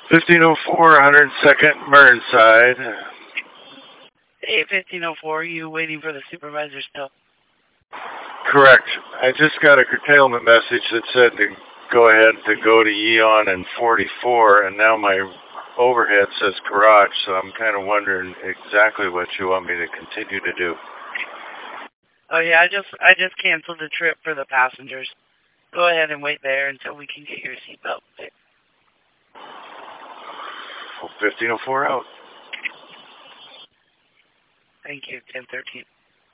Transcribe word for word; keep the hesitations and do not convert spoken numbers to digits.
fifteen oh four, one hundred second Burnside. Hey, fifteen oh four, you waiting for the supervisor still? Correct. I just got a curtailment message that said to go ahead to go to Eon and forty-four, and now my overhead says garage, so I'm kind of wondering exactly what you want me to continue to do. Oh yeah, I just I just canceled the trip for the passengers. Go ahead and wait there until we can get your seatbelt fixed. fifteen oh four out. Thank you, ten thirteen.